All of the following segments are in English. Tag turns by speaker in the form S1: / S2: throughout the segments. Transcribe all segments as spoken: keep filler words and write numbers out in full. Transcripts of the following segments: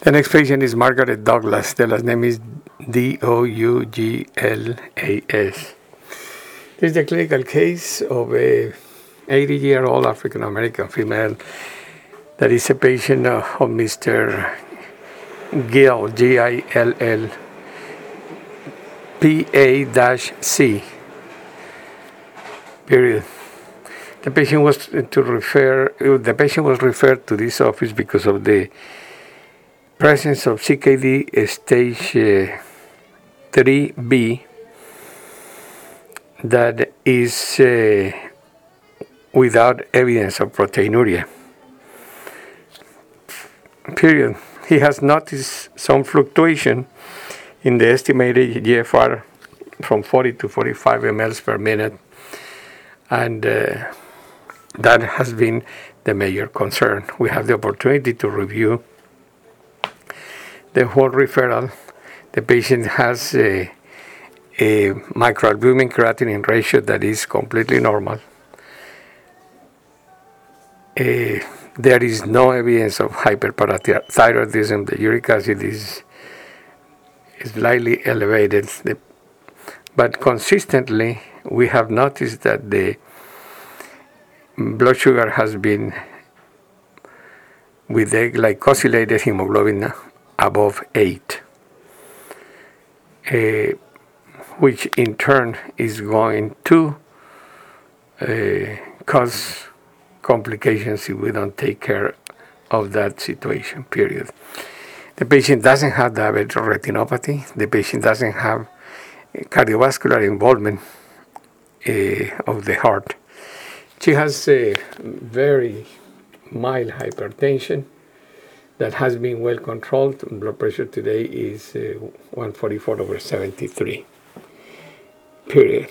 S1: The next patient is Margaret Douglas. The last name is D O U G L A S. This is the clinical case of a eighty-year-old African-American female that is a patient of, of Mister Gill, G I L L, P A C, period. The patient was to refer. The patient was referred to this office because of the presence of C K D stage uh, three B that is uh, without evidence of proteinuria. Period. He has noticed some fluctuation in the estimated G F R from forty to forty-five milliliters per minute, and uh, that has been the major concern. We have the opportunity to review the whole referral. The patient has a, a microalbumin creatinine ratio that is completely normal. Uh, there is no evidence of hyperparathyroidism. The uric acid is, is slightly elevated. The, but consistently, we have noticed that the blood sugar has been with the glycosylated hemoglobin above eight, uh, which in turn is going to uh, cause complications if we don't take care of that situation, period. The patient doesn't have diabetic retinopathy. The patient doesn't have cardiovascular involvement uh, of the heart. She has a very mild hypertension that has been well controlled. Blood pressure today is uh, one forty-four over seventy-three, period.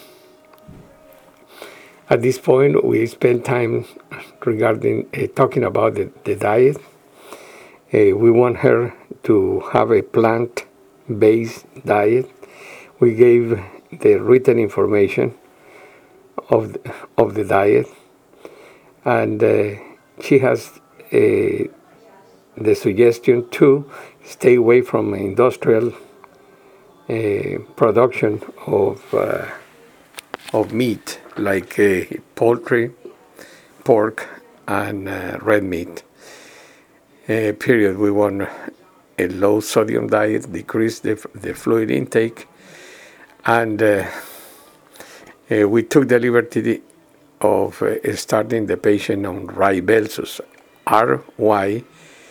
S1: At this point, we spend time regarding uh, talking about the, the diet. Uh, we want her to have a plant-based diet. We gave the written information of the, of the diet, and uh, she has uh, the suggestion to stay away from industrial uh, production of uh, of meat like uh, poultry, pork, and uh, red meat. Uh, period. We want a low sodium diet, decrease the, the fluid intake, and uh, uh, we took the liberty of uh, starting the patient on Rybelsus, R Y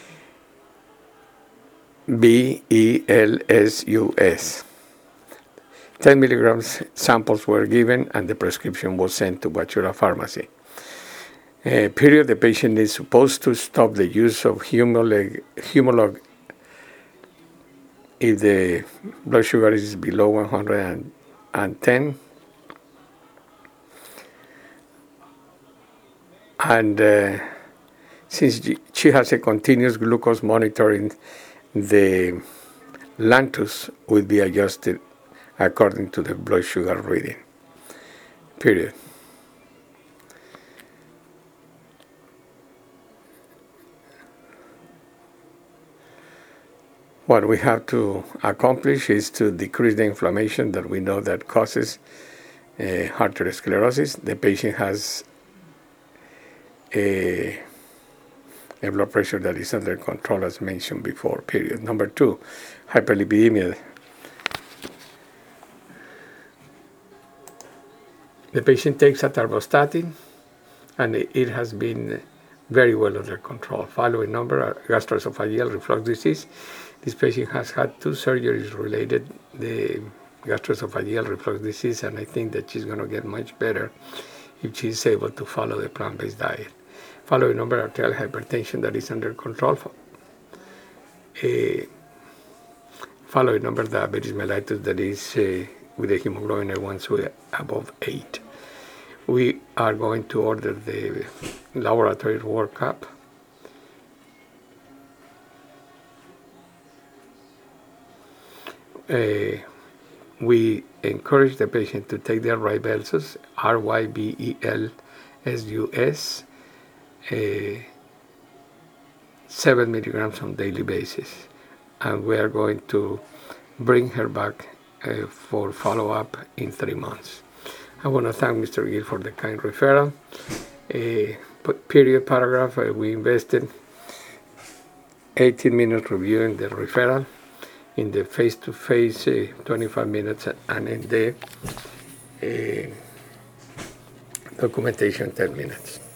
S1: B E L S U S. ten milligrams samples were given and the prescription was sent to Bachura Pharmacy. Uh, period. The patient is supposed to stop the use of Humalog, Humalog if the blood sugar is below one hundred ten. And uh, since she has a continuous glucose monitoring, the Lantus will be adjusted according to the blood sugar reading, period. What we have to accomplish is to decrease the inflammation that we know that causes uh, arteriosclerosis. The patient has a, a blood pressure that is under control, as mentioned before, period. Number two, hyperlipidemia. The patient takes atorvastatin, and it has been very well under control. Following number, gastroesophageal reflux disease. This patient has had two surgeries related to the gastroesophageal reflux disease, and I think that she's going to get much better if she's able to follow the plant-based diet. Following number, arterial hypertension that is under control. Uh, following number, diabetes mellitus that is uh, with a hemoglobin A one C above eight. We are going to order the laboratory workup. Uh, we encourage the patient to take their Rybelsus, R Y B E L S U S, uh, seven milligrams on a daily basis. and we are going to bring her back uh, for follow-up in three months. I want to thank Mister Gill for the kind referral. A period paragraph, uh, we invested eighteen minutes reviewing the referral, in the face-to-face uh, twenty-five minutes, and in the uh, documentation ten minutes.